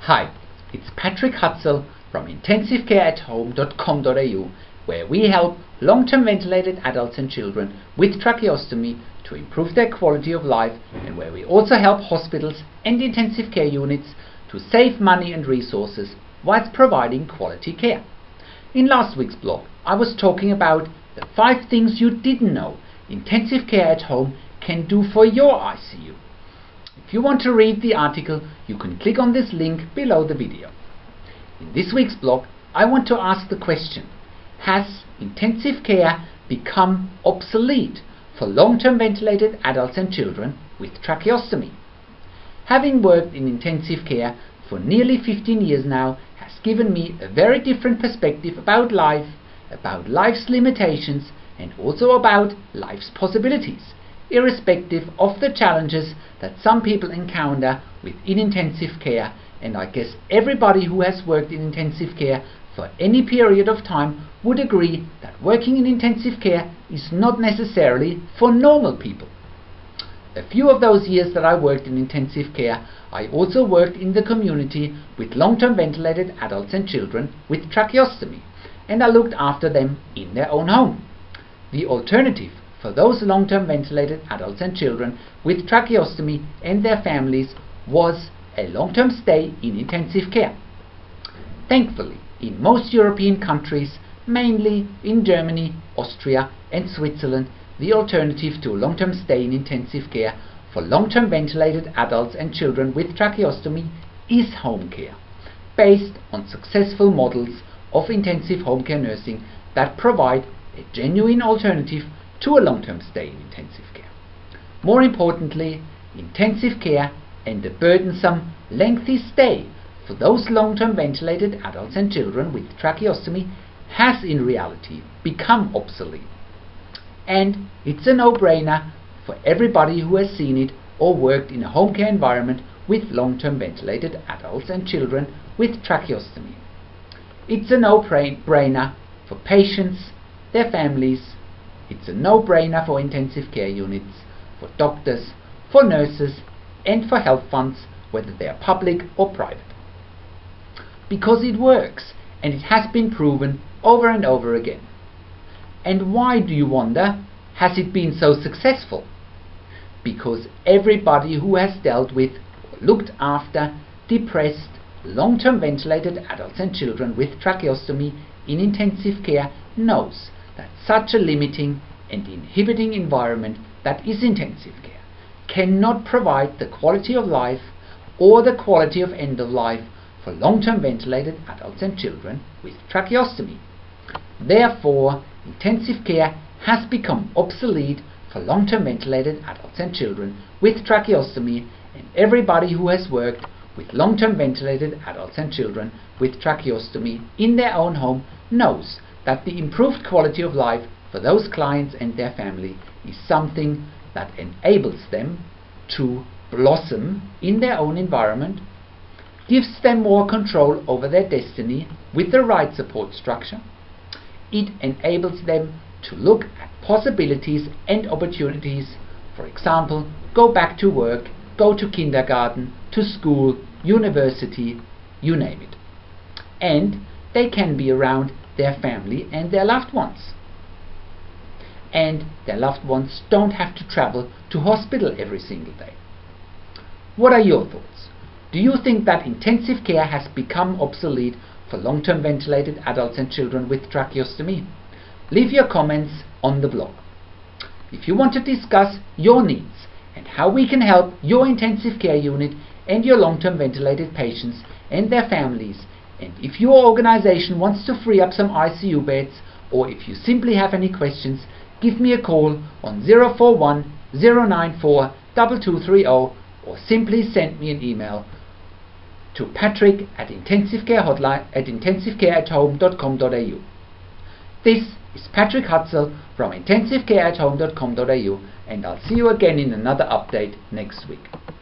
Hi, it's Patrick Hutzel from intensivecareathome.com.au, where we help long-term ventilated adults and children with tracheostomy to improve their quality of life, and where we also help hospitals and intensive care units to save money and resources whilst providing quality care. In last week's blog, I was talking about the 5 things you didn't know intensive care at home can do for your ICU. If you want to read the article, you can click on this link below the video. In this week's blog, I want to ask the question: has intensive care become obsolete for long-term ventilated adults and children with tracheostomy? Having worked in intensive care for nearly 15 years now has given me a very different perspective about life, about life's limitations, and also about life's possibilities, irrespective of the challenges that some people encounter within intensive care. And I guess everybody who has worked in intensive care for any period of time would agree that working in intensive care is not necessarily for normal people. A few of those years that I worked in intensive care, I also worked in the community with long-term ventilated adults and children with tracheostomy, and I looked after them in their own home. The alternative for those long-term ventilated adults and children with tracheostomy and their families was a long-term stay in intensive care. Thankfully, in most European countries, mainly in Germany, Austria and Switzerland, the alternative to a long-term stay in intensive care for long-term ventilated adults and children with tracheostomy is home care, based on successful models of intensive home care nursing that provide a genuine alternative to a long-term stay in intensive care. More importantly, intensive care and the burdensome, lengthy stay for those long-term ventilated adults and children with tracheostomy has in reality become obsolete. And it's a no-brainer for everybody who has seen it or worked in a home care environment with long-term ventilated adults and children with tracheostomy. It's a no-brainer for patients, their families. It's a no-brainer for intensive care units, for doctors, for nurses, and for health funds, whether they are public or private. Because it works, and it has been proven over and over again. And why, do you wonder, has it been so successful? Because everybody who has dealt with or looked after depressed, long-term ventilated adults and children with tracheostomy in intensive care knows that such a limiting and inhibiting environment that is intensive care cannot provide the quality of life or the quality of end of life for long-term ventilated adults and children with tracheostomy. Therefore, intensive care has become obsolete for long-term ventilated adults and children with tracheostomy, and everybody who has worked with long-term ventilated adults and children with tracheostomy in their own home knows that the improved quality of life for those clients and their family is something that enables them to blossom in their own environment, gives them more control over their destiny with the right support structure. It enables them to look at possibilities and opportunities, for example, go back to work, go to kindergarten, to school, university, you name it. And they can be around their family and their loved ones. And their loved ones don't have to travel to hospital every single day. What are your thoughts? Do you think that intensive care has become obsolete for long-term ventilated adults and children with tracheostomy? Leave your comments on the blog. If you want to discuss your needs and how we can help your intensive care unit and your long-term ventilated patients and their families, and if your organization wants to free up some ICU beds, or if you simply have any questions, give me a call on 041 094 2230, or simply send me an email to patrick@intensivecareathome.com.au. This is Patrick Hutzel from intensivecareathome.com.au, and I'll see you again in another update next week.